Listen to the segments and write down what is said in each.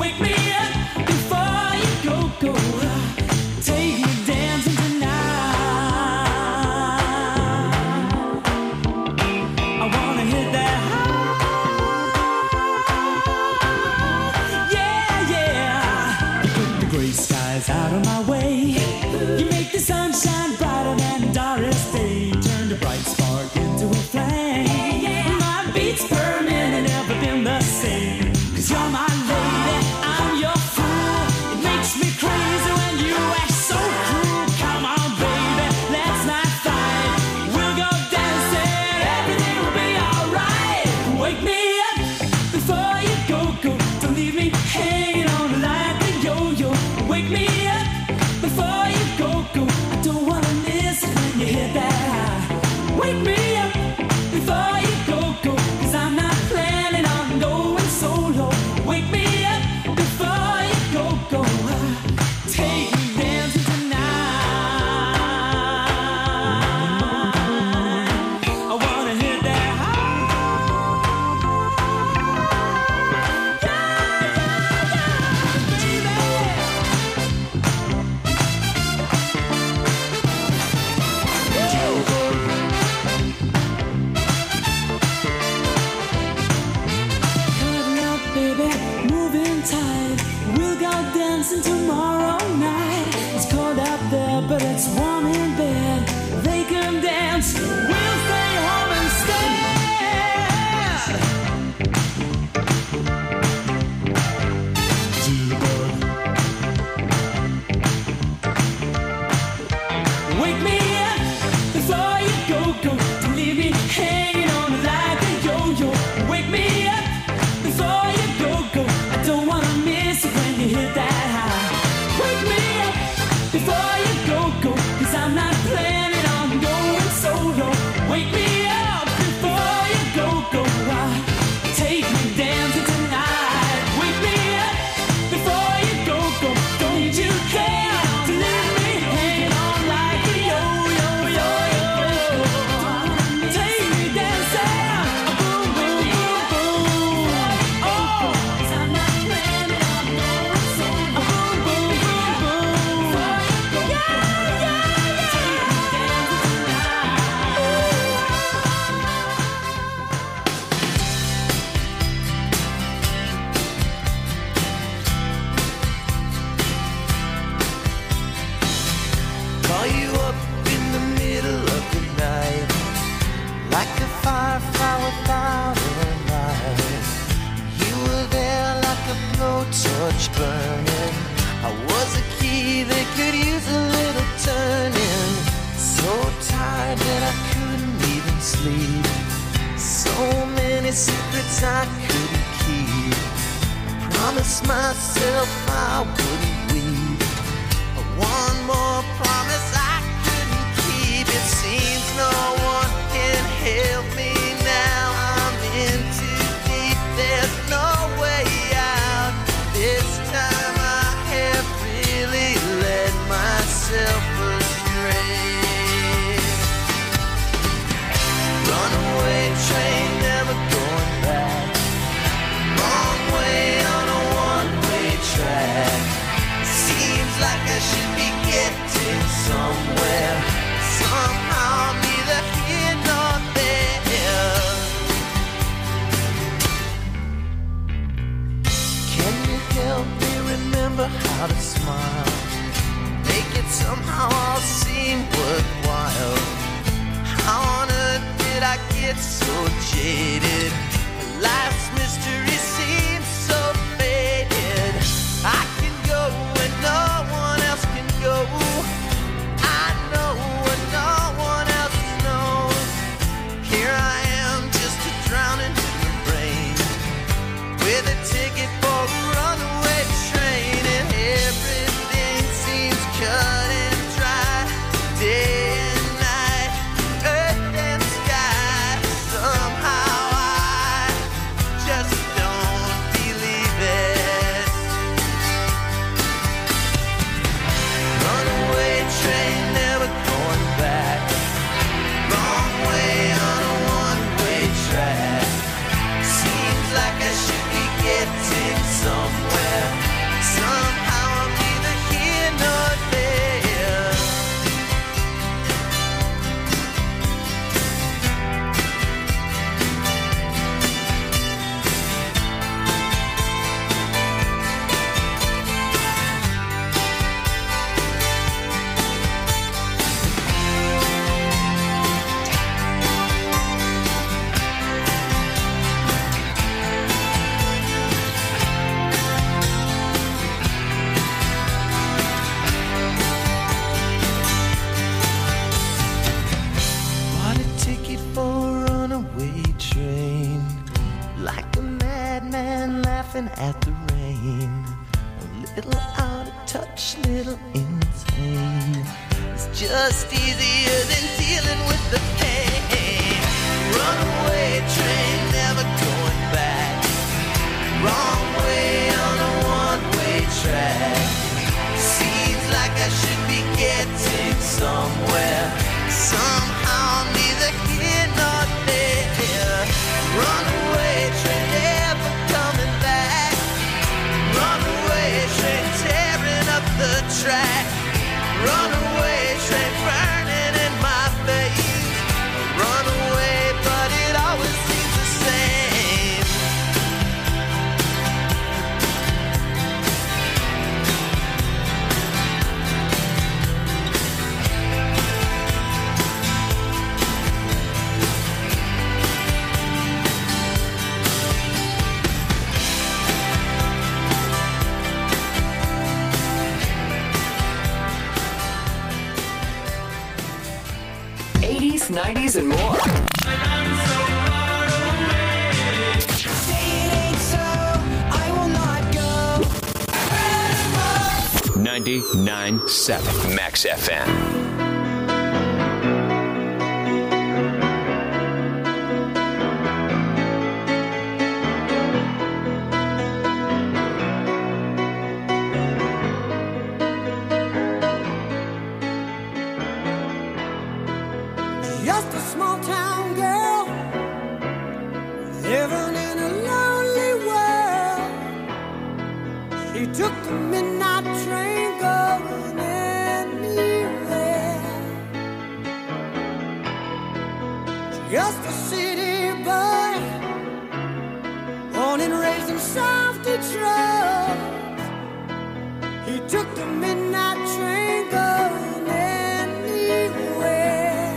Wake me up before you go. Take me dancing tonight. I wanna hit that high. Yeah. You put the gray skies out of my way. You make the sunshine brighter than Doris Day. Turn the bright spark into a flame. My beats per minute never been the same. 'Cause you're my lady, I'm your fool. It makes me crazy when you act so cruel. Come on, baby, let's not fight. We'll go dancing, everything will be alright. Wake me up before you go. Don't leave me hanging on like a yo-yo. Wake me up before you go. I don't wanna miss it when you hit that high. Wake me up before you go. 'Cause I'm not planning on going solo. Wake me up before you go. Take me dancing tonight. I wanna hit that high. Cuddle up, baby, moving tight. We'll go dancing tomorrow night. It's cold out there, but it's warm in bed. They can dance, we'll stay home instead. Wake me up before you go. Don't leave me hanging on like a yo-yo. Wake me up before you go. I don't wanna miss it when you hit that high. Wake me up before you go. 'Cause I'm not planning on going solo. Wake me up before you go. Take me dancing tonight. Wake me up before you go. Don't need you care to leave me hanging on like a yo-yo. Take me dancing, boom, boom, boom, boom. Oh, 'cause I'm not planning on going solo. Boom, boom, boom, boom. Yeah. Take me dancing Call you up in the middle of the night, like a firefly without a light. You were there like a blowtorch burning. I was a key that could use a little turning. So tired that I couldn't even sleep. So many secrets I couldn't keep. Promised myself I wouldn't weep. One more promise I couldn't keep. It seems no one can help me now. I'm in too deep, there's no way out. This time I have really led myself astray. Runaway train, never going back. Wrong way on a one-way track. Seems like I should be getting somewhere. Somehow neither here nor there. Can you help me remember how to smile? Make it somehow all seem worthwhile. How on earth did I get so jaded? Life's mystery seems so faded. I can go where no one else can go. I know what no one else knows. Here I am, just a drowning human brain, with a ticket for a runaway train, and everything seems cut and dry. Day and night, earth and sky. Somehow I just don't brain. A little out of touch, little insane. It's just easier than dealing with the pain. Runaway train, never going back. Wrong way on a one-way track. Seems like I should be getting somewhere. Somehow neither here nor there. Runaway train, never coming back. Runaway train, tearing up the track. Runaway train, burning in my face. Runaway, but it always seems the same. '80s, '90s, and more. 99.7 Max FM. Just a small town girl living in a lonely world. She took the midnight train going anywhere. Just a city boy, born and raised in South Detroit. He took the midnight train going anywhere.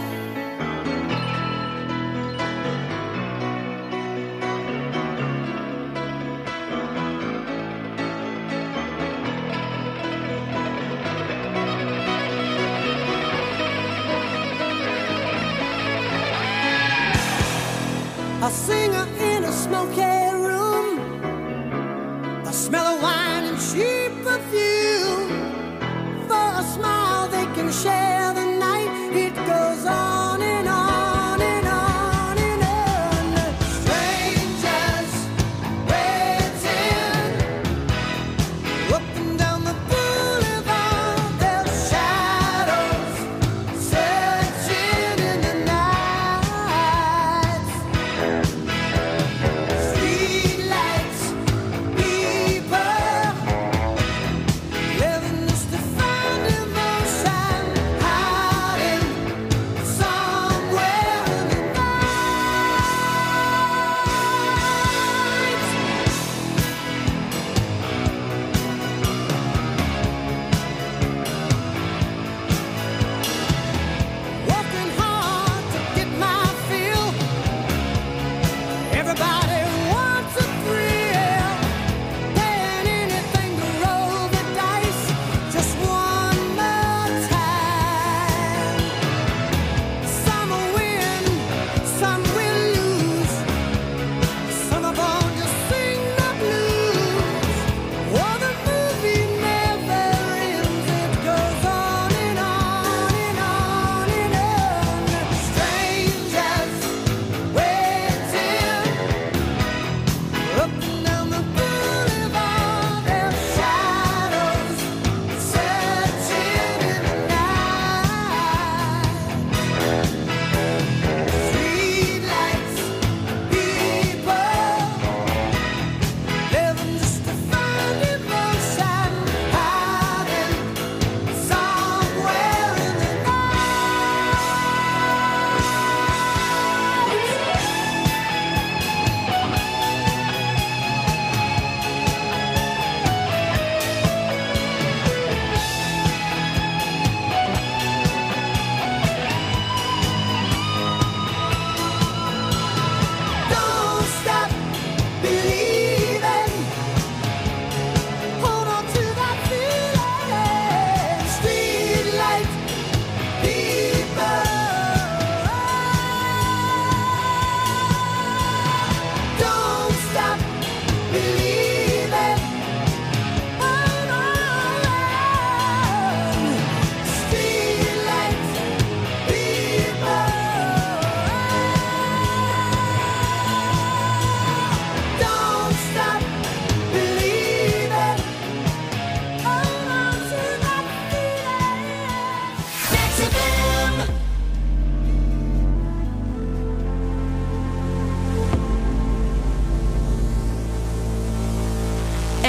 A singer in a smoky room, a smell of wine and cheap perfume. For a smile they can share the night. It goes on and on and on and on. Strangers waiting up and down the boulevard. Their shadows searching in the night. Streetlights, people living just to find emotion.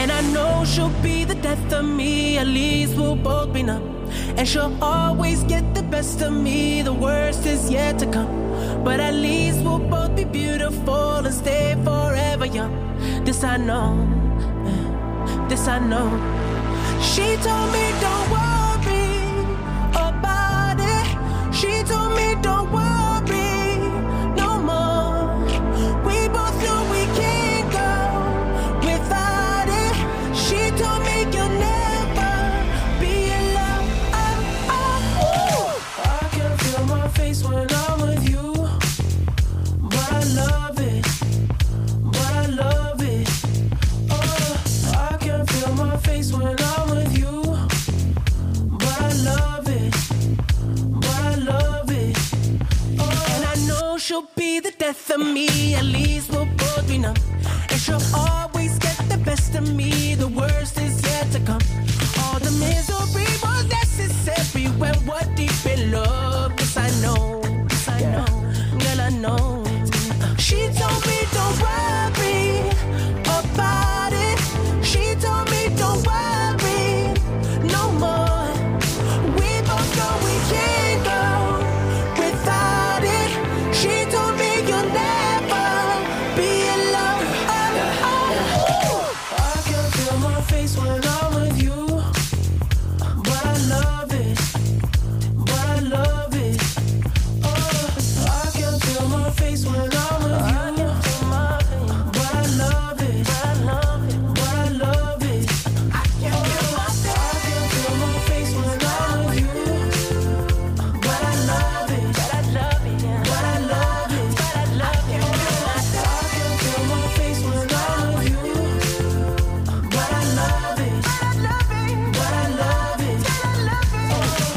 And I know she'll be the death of me, at least we'll both be numb. And she'll always get the best of me, the worst is yet to come. But at least we'll both be beautiful and stay forever young. This I know, this I know. She told me don't worry about it. She told me don't worry no more. We both know we can't go without it. She told me you'll never be alone. I can feel my face when I'm with you, but I love it, but I love it. Oh, I can feel my face when I'm with you, but I love it, but I love it. Oh, and I know she'll be the death of me, at least we'll both be numb. And she'll always get the best of me, the worst is yet to come. All the misery was necessary when we're deep in love. Yes, I know, yes, I know, girl, I know. She told me don't worry about it. She told me don't worry no more. We both know we can't go without it. She told me you'll never be alone. I can feel my face when I'm with you, but I love it, but I love it. Oh, I can feel my face when I'm with you, but I love it, but I love it, but I love it. I can feel my face when I'm with you, but I love it, but I love it, but I love it, but I love it. I can feel my face when I'm with you, but I love it, but I love it, but I love it, but I love it.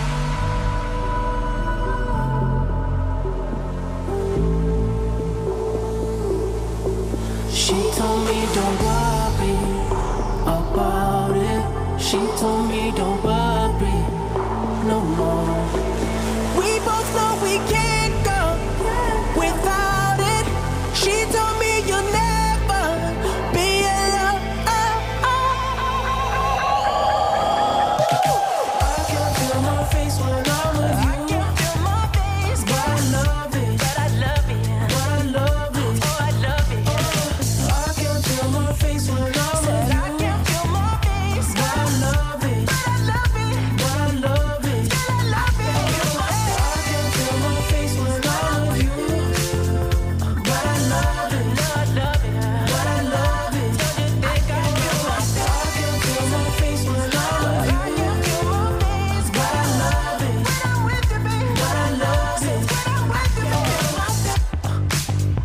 She told me don't worry about it. She told me don't worry no more. We both know we can't go without it. She told me you'll never be alone. I can feel my face when I'm with you. I can feel my face, but I love it, but I love it, but I love it. Oh, I love it. I can feel my face when I'm with you. I can feel my face, but I love it, but I love it, but I love it, but I love it. I can feel my face when I'm with you, but I love it, but I love it, but I love it. Don't you think I can feel my face when I'm with you? I can feel my face, but I love it, when I'm with you, baby, but I love it, when I'm with you, baby.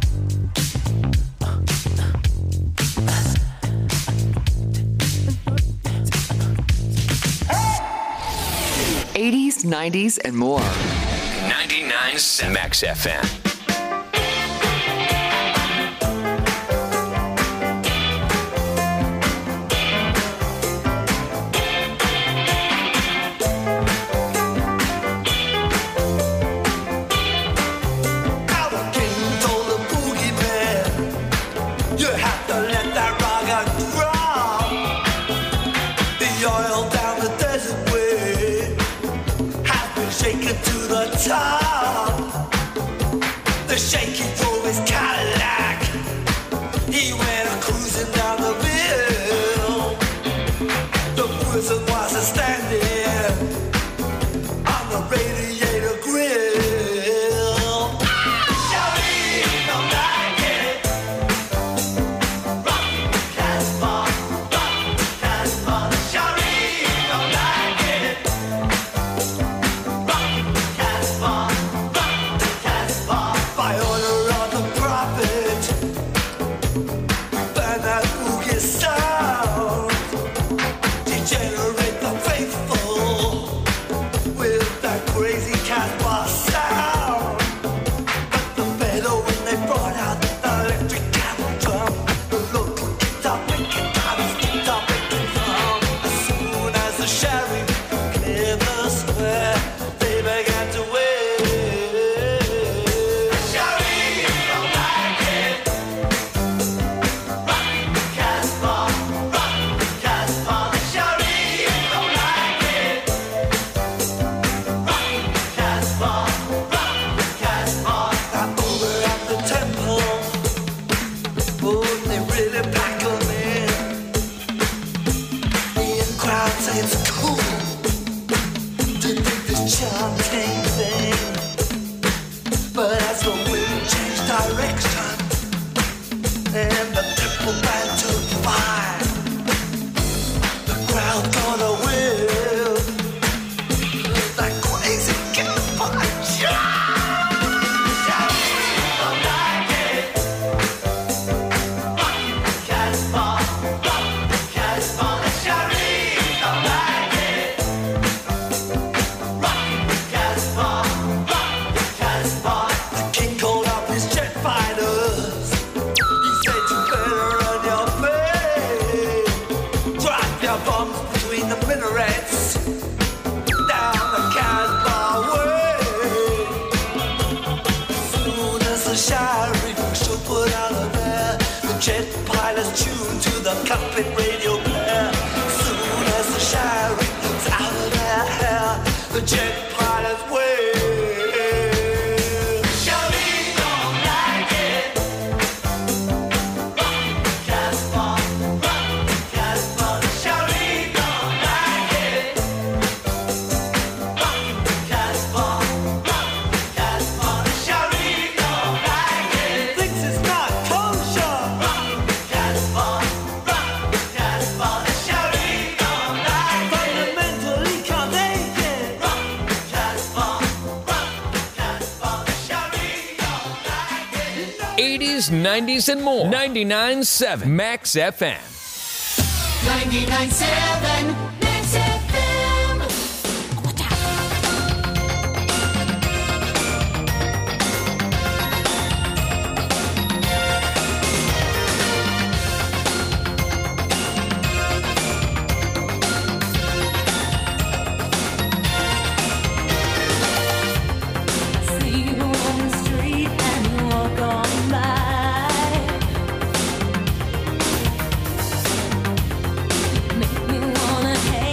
80s, 90s, and more. 99 Max FM. Our king told the boogeyman, you have to let that rock drop. The oil down the desert way has been shaken to the top. The shaky drove his Cadillac. He went cruising down the hill. The prison was standing on the radiator grill. Shawty, don't like it. Rock Casbah, Shawty, don't like it. Rock Casbah. By order of the prophet, say it's cool to think this charming thing, but as the wind changed direction and the people ran to fire, the crowd gonna will like crazy campfire. Jet pilots tune to the cockpit radio player. Soon as the sheriff is out of their hair, the jet pilots wail. Shawty don't like it. Rock the Casbah, Shawty don't like it. Rock the Casbah, Shawty don't like it. Thinks it's not kosher. Fundamentally can't take it. 80s, 90s, and more. 99.7 Max FM. 99.7 Max FM. See you on the street and you walk on by. Make me wanna hate.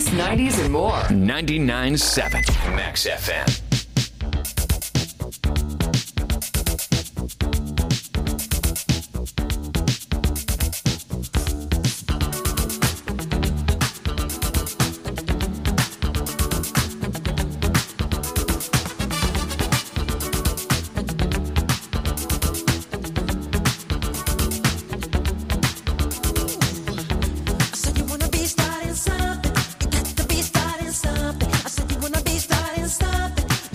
80s, 90s, and more. 99.7 Max FM. Something. I said you wanna be starting something.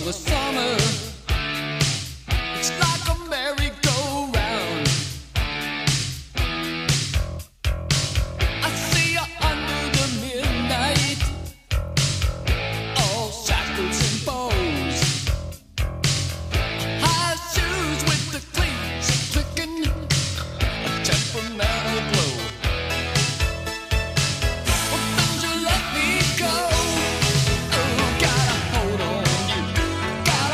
the summer. It's like a merry-go-round. I see you under the midnight, all shackles and bows. High shoes with the cleats clicking, a temperamental glow. Well, don't you let me go. Oh, got a hold on you, got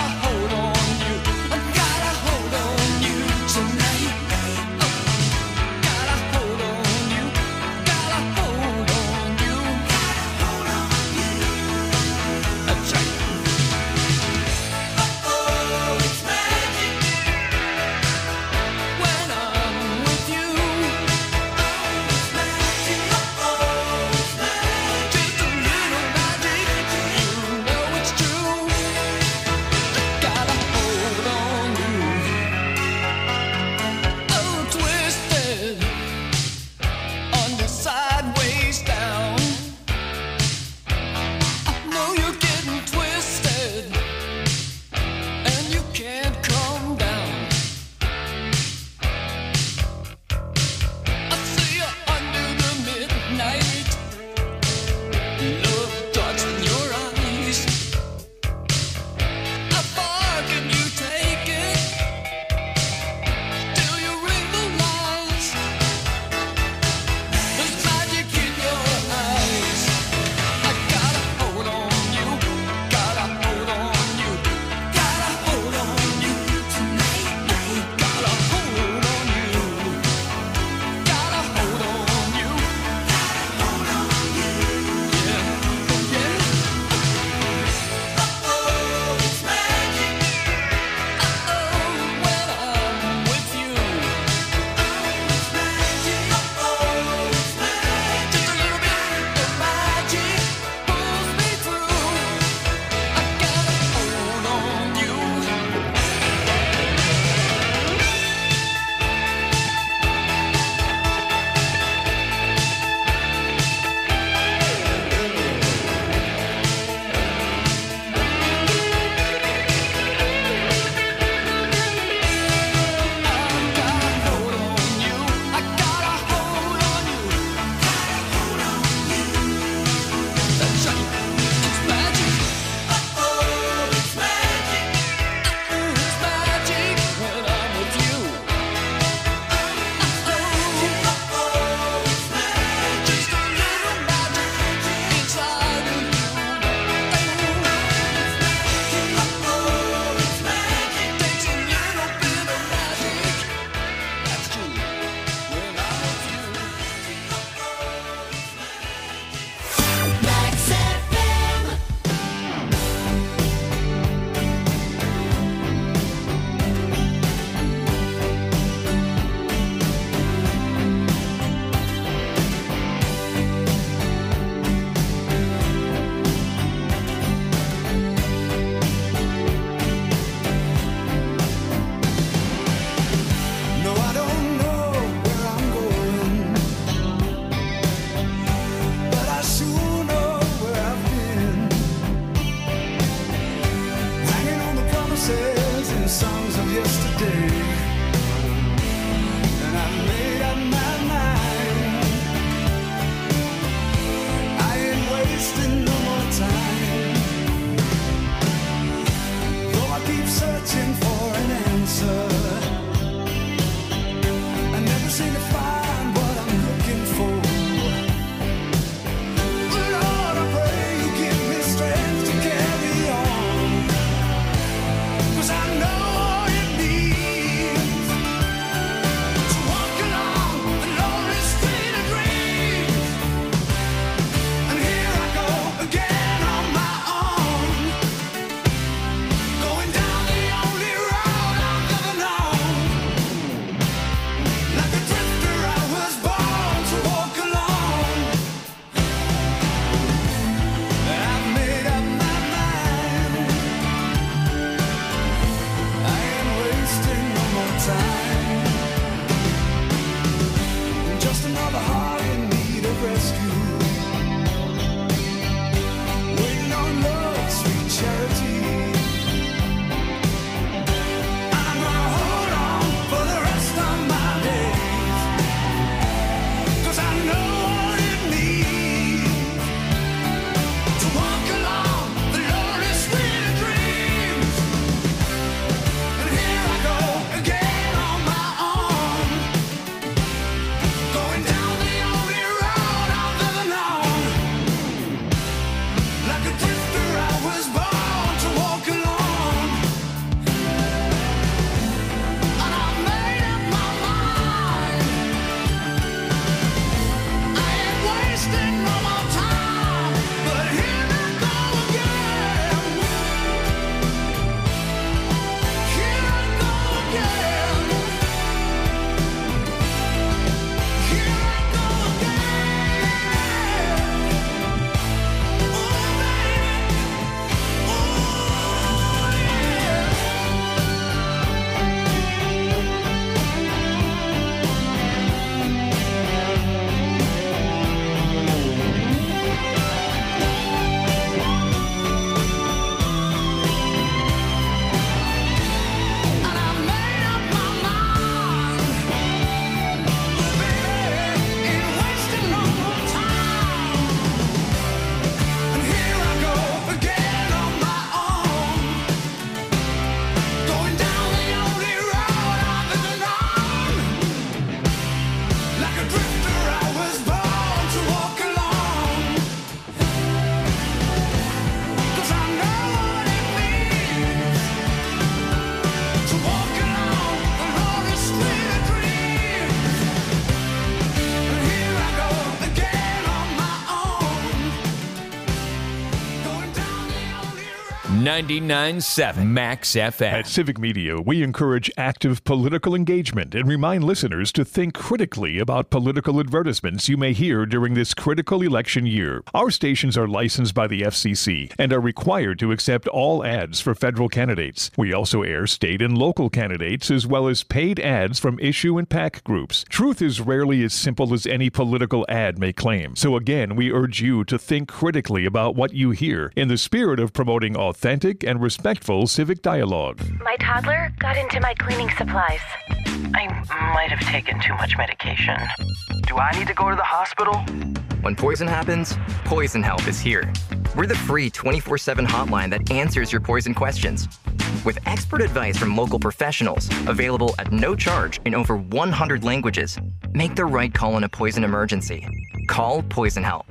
99.7 Max FM. At Civic Media, we encourage active political engagement and remind listeners to think critically about political advertisements you may hear during this critical election year. Our stations are licensed by the FCC and are required to accept all ads for federal candidates. We also air state and local candidates as well as paid ads from issue and PAC groups. Truth is rarely as simple as any political ad may claim. So again, we urge you to think critically about what you hear in the spirit of promoting authentic and respectful civic dialogue. My toddler got into my cleaning supplies. I might have taken too much medication. Do I need to go to the hospital? When poison happens, Poison Help is here. We're the free 24/7 hotline that answers your poison questions. With expert advice from local professionals, available at no charge in over 100 languages, make the right call in a poison emergency. Call Poison Help.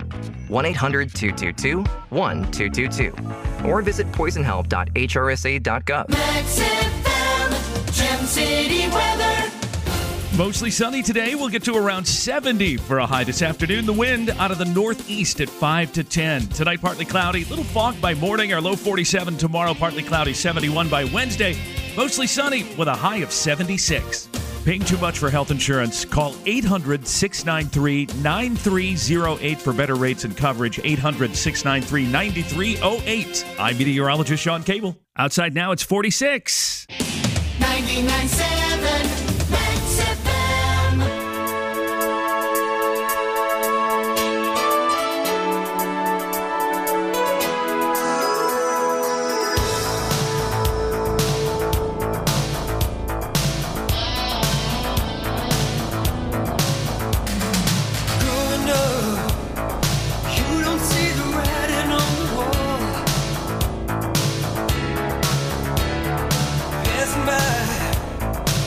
1-800-222-1222. Or visit poisonhelp.hrsa.gov. Max FM, Gem City weather. Mostly sunny today. We'll get to around 70 for a high this afternoon. The wind out of the northeast at 5 to 10. Tonight, partly cloudy. Little fog by morning. Our low 47 tomorrow. Partly cloudy, 71 by Wednesday. Mostly sunny with a high of 76. Paying too much for health insurance? Call 800-693-9308 for better rates and coverage. 800-693-9308. I'm meteorologist Sean Cable. Outside now, it's 46. 99.7 Max FM. Growing up, you don't see the writing on the wall. Passing by,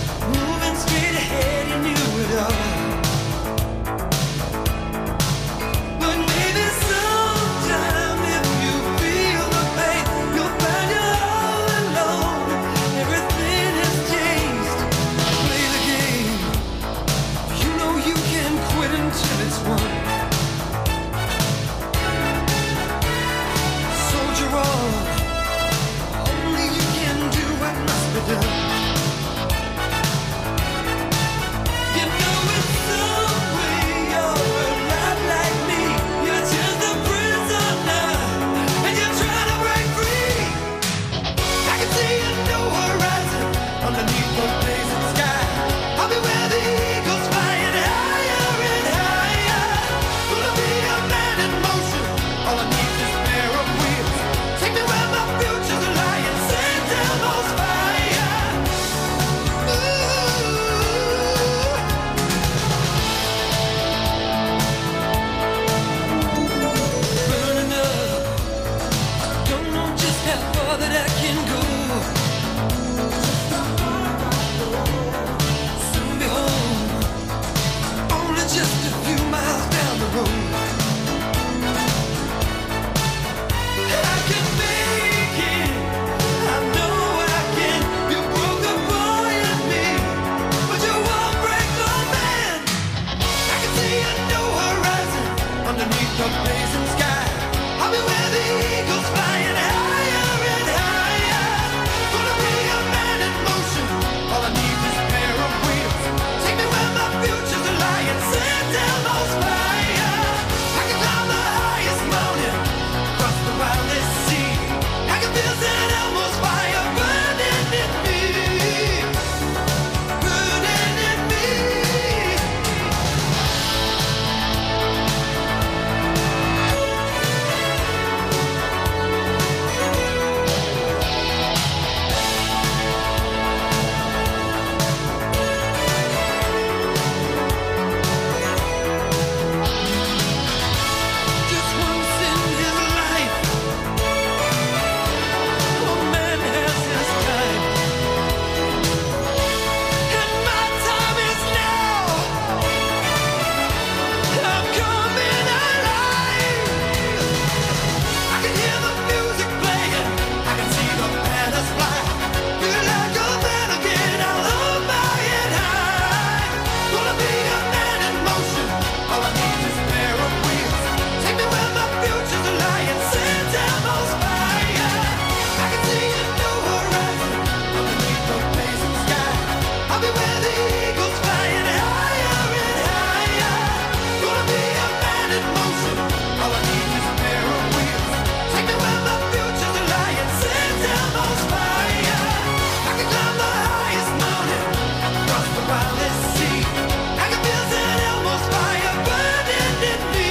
eagles flying higher and higher. Gonna be a man in motion. All I need is a pair of wheels. Take me where the future's lying. Set Elmo's fire. I can climb the highest mountain across the wildest sea. I can feel Set Elmo's fire burning in me.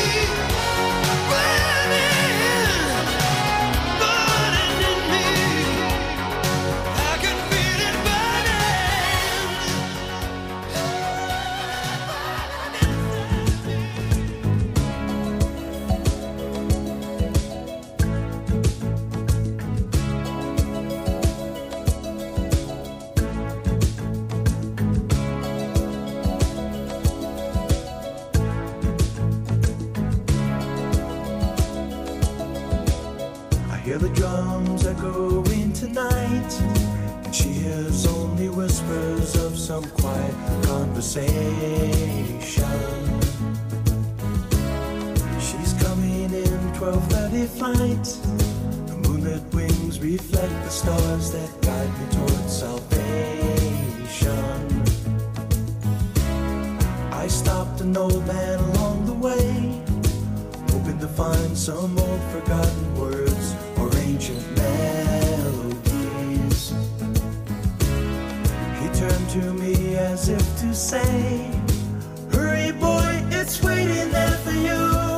Burning in me. I can feel it I hear the drums echoing tonight, and she hears only whispers of some quiet conversation. She's coming in 12:30 flight. The moonlit wings reflect the stars that guide me towards salvation. I stopped an old man along the way, hoping to find some old forgotten words or ancient melodies. He turned to me as if to say, hurry boy, it's waiting there for you.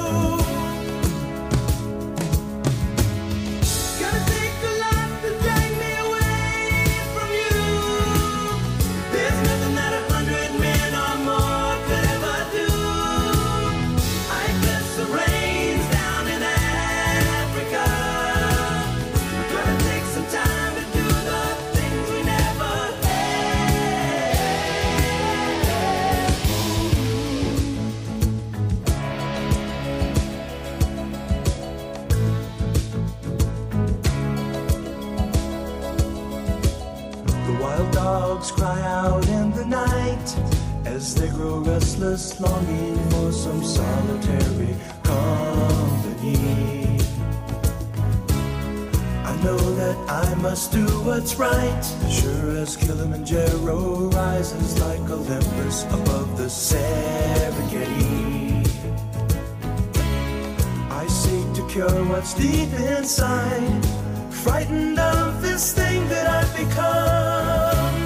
Gonna take a lot to drag me away from you. There's nothing that 100 men or more could ever do. I bless the rains down in Africa. We're gonna take some time to do the things we never The wild dogs cry out in the night as they grow restless, longing for some solitary company. I know that I must do what's right, sure as Kilimanjaro rises like Olympus above the Serengeti. I seek to cure what's deep inside, frightened of this thing that I've become.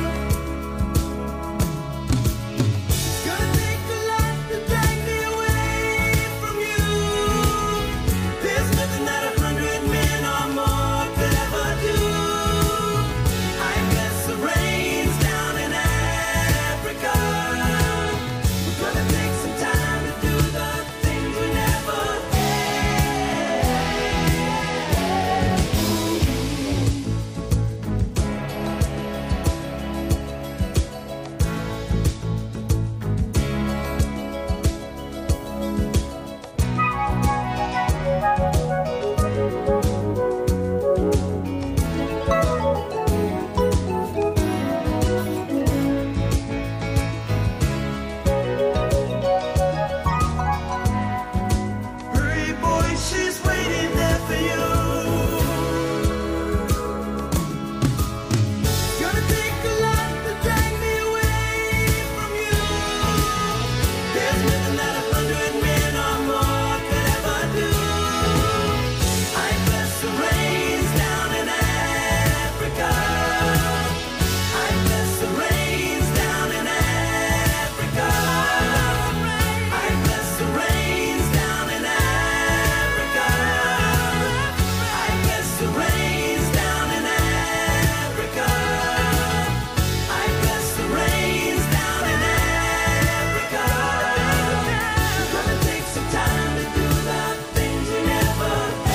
It's gonna take a lot to drag me away from you. There's nothing that 100 men or more could ever do. I bless the rains down in Africa. We're gonna take some time to do the things we never Hurry, boy, she's waiting there for you. Gonna take a lot to drag me away from you. There's nothing that 100 men or more could ever do. I bless the rains down in Africa. I bless the rains down in Africa. I bless the rains down in Africa. I bless the rains down in Africa. I bless the rains down in Africa. We're gonna take some time to do the things we never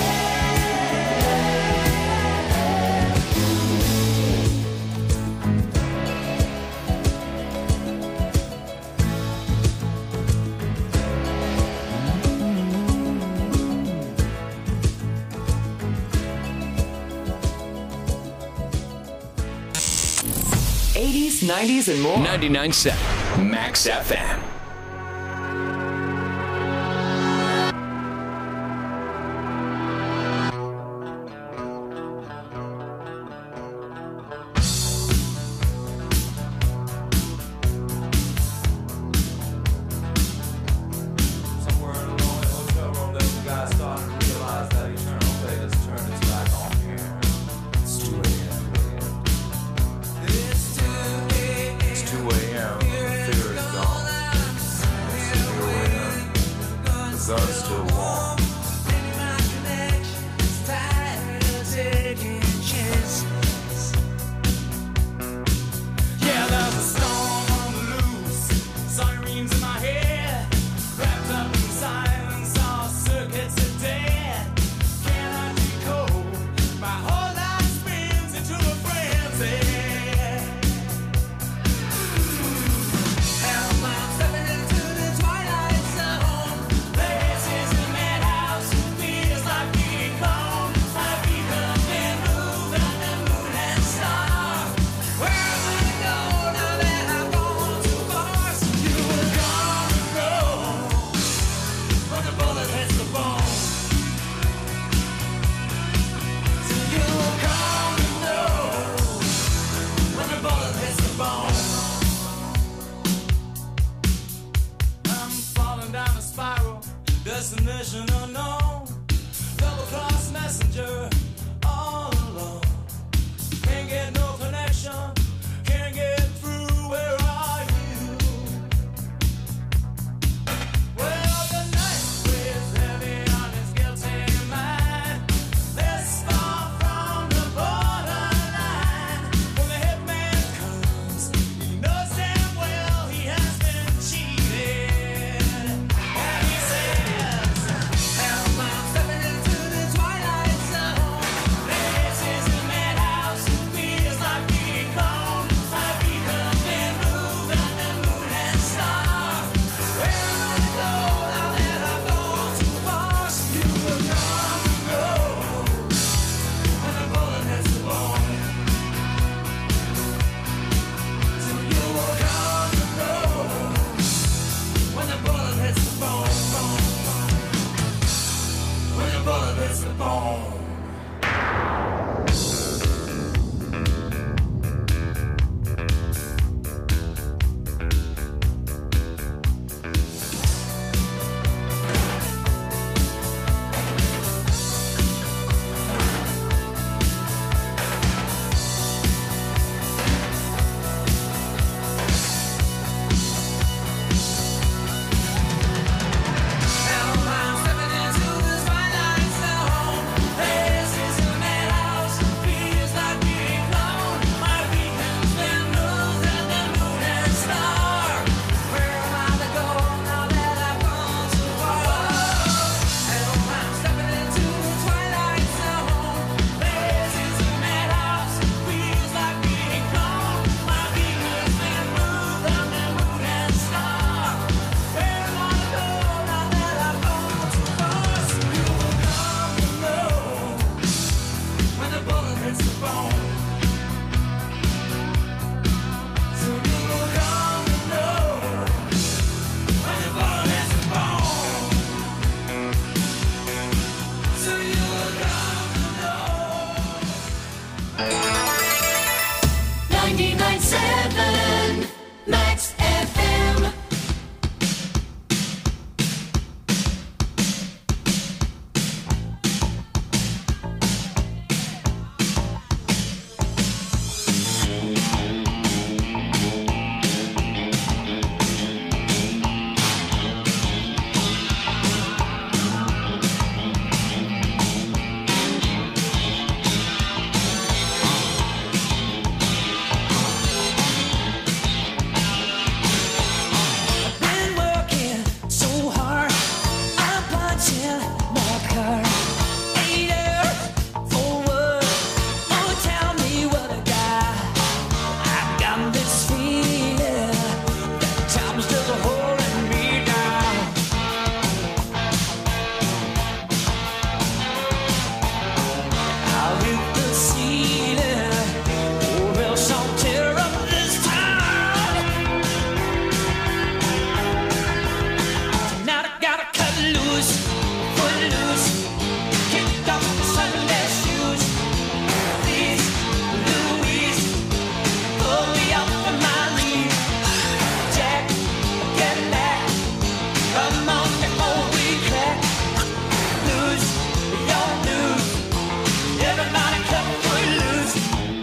'80s, '90s, and more. 99.7 Max FM. destination unknown. Double-cross messenger, all alone. Can't get no connection, can't get through. Where are you? Well, the night weighs heavy on his guilty mind. This far from the borderline. When the hitman comes, he knows damn well he has been cheated. And he says, "Hell, I'm stepping into the twilight zone. This is the madhouse, feels like being gone. My feet have been moved on the moon and star. Where am I to go now that I've gone too far? So you will come and go when the bullet hits the bone. So you will come and go when the bullet hits the bone. When the bullet hits the bone." Max FM. Been working so hard, I'm punching my card. 8 hours for work, oh tell me what I got. I've got this feeling that time's just holding me down. I'll hit the ceiling, or else I'll tear up this town. Tonight I gotta cut loose, foot loose, kick off the Sunday shoes. Please, Louise, pull me up from my knees. Jack, get back, come on before we crack. Lose your news, everybody cut foot loose.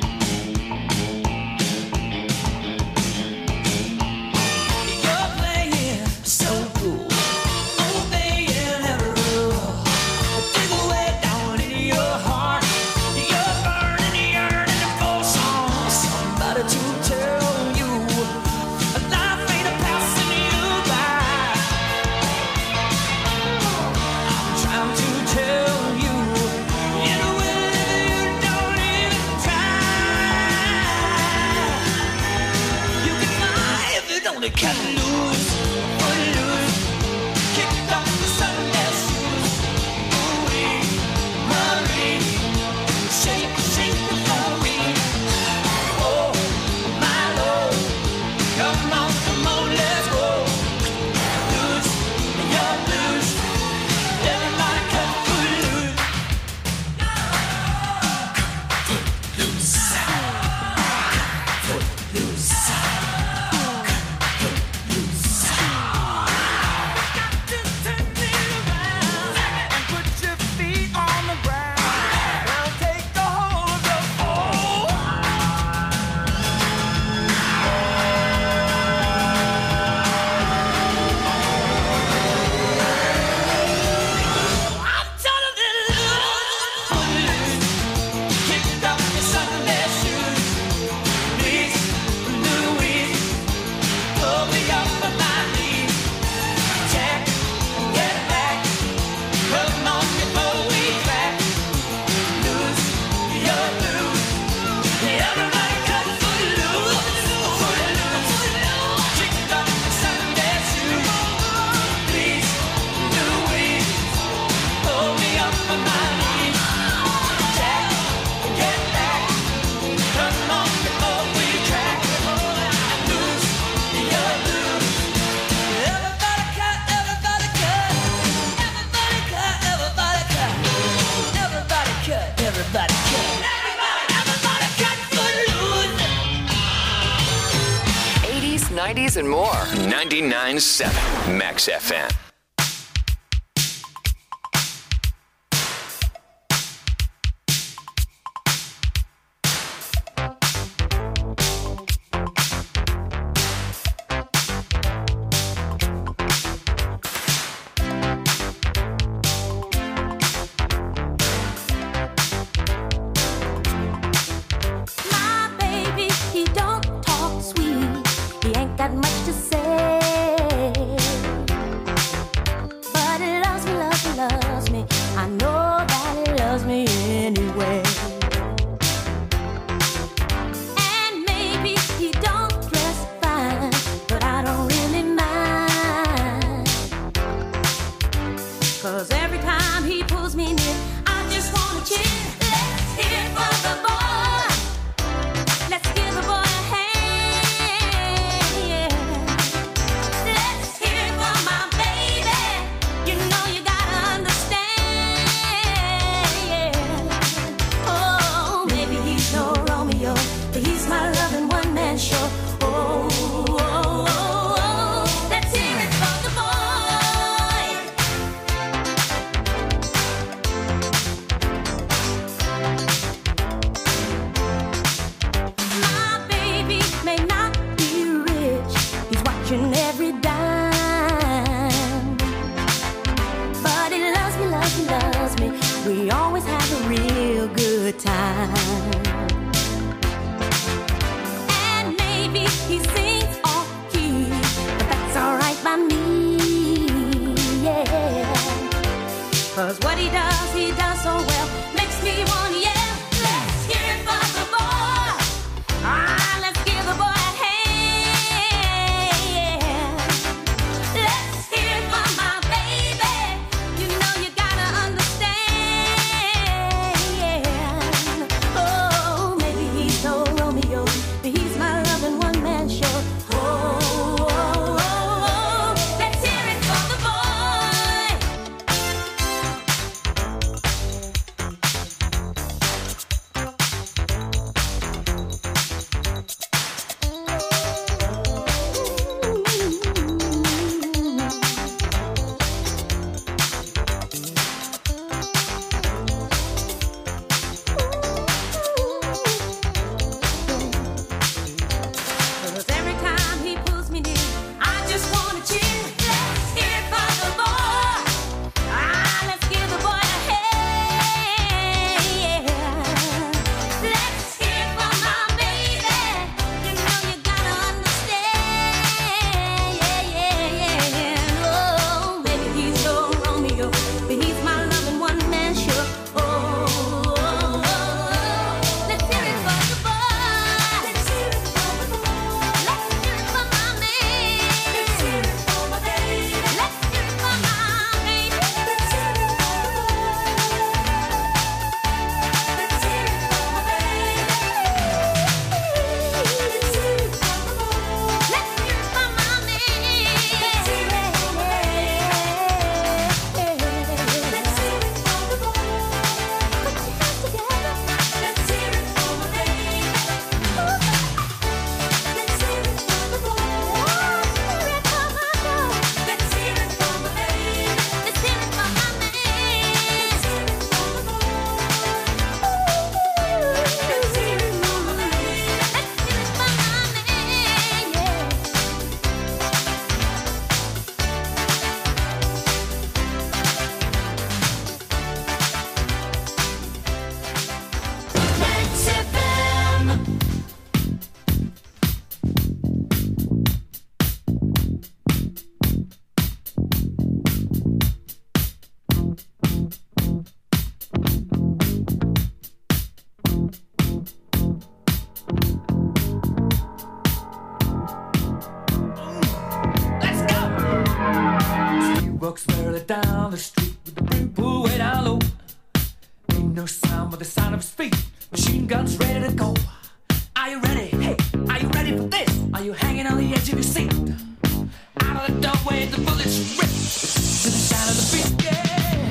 You're playing so cool, obeying every rule. Dig away down in your heart, you're burning, yearning for somebody to tell you life ain't a passing you by. I'm trying to tell you in a way that you don't even try. You can fly if you don't cut loose, foot loose, kick off the Sunday shoes. Ooh-wee, Marie, shake, shake the glory. Oh, my Lord, come on, let's go. Loose, you're loose, everybody cut foot loose. Foot loose. 90s and more. 99.7 Max FM. My baby, he don't talk sweet. He ain't got much to say. But he loves me, loves me, loves me. I know that he loves me anyway. And maybe he don't dress fine, but I don't really mind. 'Cause every time he pulls me near, I just wanna cheer. Let's hear it for the boy. Let's give the boy a hand, yeah. Let's hear it for my baby. You know you gotta understand, yeah. Oh, maybe he's no Romeo, but he's my loving one-man show. Oh, oh, oh, oh. Let's hear it for the boy. My baby may not be rich, he's watching every dime. But he loves me, loves me, loves me. We always have a real good time. And maybe he sings off key, but that's alright by me, yeah. 'Cause what he does so well, makes me wanna yell. Let's hear it for the boy. Ah, let's give the boy a hand, yeah. Let's hear it for my baby. You know you gotta understand, yeah. Oh, maybe he's no Romeo, but he's my loving one-man show. Oh, oh, oh, oh. Let's hear it for the boy. Cause every time he pulls me near, I just wanna cheer. Let's hear it for the boy. Ah, let's give the boy a hand, yeah. Let's hear it for my baby. You know you gotta understand, yeah, yeah, yeah. Oh, maybe he's no Romeo, but he's my loving one-man show. Oh, oh, oh, oh. Let's hear it for the boy. Let's hear it for the boy. Let's hear it for my man. Let's hear it for my baby. Let's hear it for my baby. Let's hear it for the boy. Let's hear it for my baby. Let's hear it for the boy. Let's hear it for my man. Let's hear it for my baby. Let's hear it for the boy. Put your hands together. Let's hear it for my baby. Let's hear it for the boy. Let's hear it for my baby. Let's hear it for my man. Let's hear it for the boy. Let's hear it for my baby. Let's hear it for my man, yeah. Max FM. He walks merrily down the street with the brim pulled way down low. Ain't no sound but the sound of his feet. Machine guns ready to go. Are you ready? Hey, are you ready for this? Are you hanging on the edge of your seat? Out of the doorway, the bullets rip to the sound of the beat. Yeah.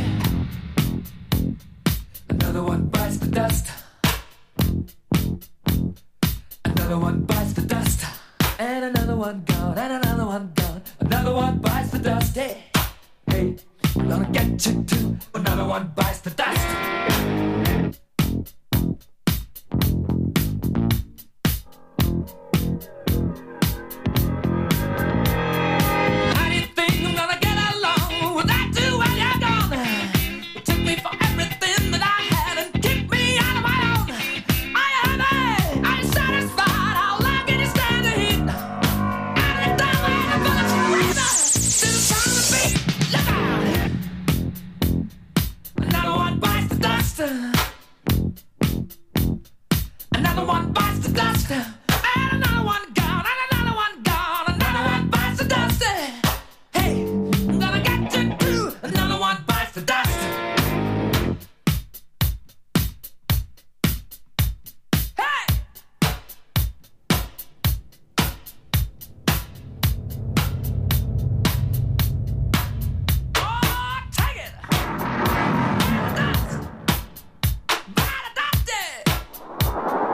Another one bites the dust. Another one bites the dust. And another one gone, and another one gone. Another one bites the dust. Hey, hey, I'm gonna get you too. Another one bites the dust. How do you think I'm gonna get along without you when you're gone? You took me for everything that I had and kicked me out of my own. Are you happy? Are you satisfied? How long can you stand the heat? Out of the time when I'm gonna freeze up. Still trying to beat. Look out! Another one bites the dust. Another one bites the dust. And another one gone. And another one gone. Another one bites the dust. Hey, I'm gonna get you too. Another one bites the dust. Hey! Oh, take it! Dust! Bite the dust!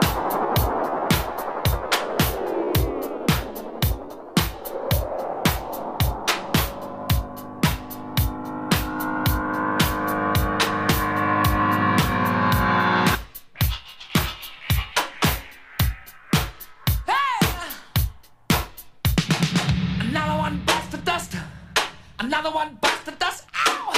Another one bites the dust. Another one bites the dust.